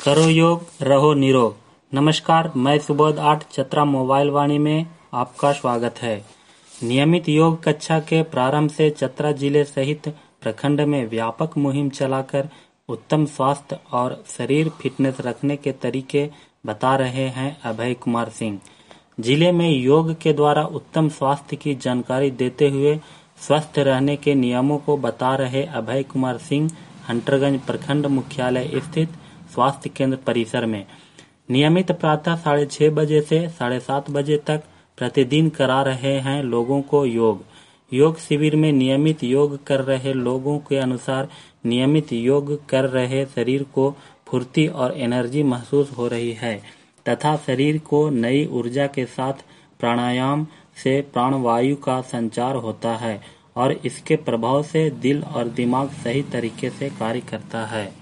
करो योग, रहो निरोग। नमस्कार, मैं सुबोध 8 चतरा मोबाइल वाणी में आपका स्वागत है। नियमित योग कक्षा के प्रारंभ से चतरा जिले सहित प्रखंड में व्यापक मुहिम चलाकर उत्तम स्वास्थ्य और शरीर फिटनेस रखने के तरीके बता रहे हैं अभय कुमार सिंह। जिले में योग के द्वारा उत्तम स्वास्थ्य की जानकारी देते हुए स्वस्थ रहने के नियमों को बता रहे अभय कुमार सिंह हंटरगंज प्रखंड मुख्यालय स्थित स्वास्थ्य केंद्र परिसर में नियमित प्रातः 6:30 बजे से 7:30 बजे तक प्रतिदिन करा रहे हैं लोगों को योग। योग शिविर में नियमित योग कर रहे लोगों के अनुसार नियमित योग कर रहे शरीर को फुर्ती और एनर्जी महसूस हो रही है तथा शरीर को नई ऊर्जा के साथ प्राणायाम से प्राणवायु का संचार होता है और इसके प्रभाव से दिल और दिमाग सही तरीके से कार्य करता है।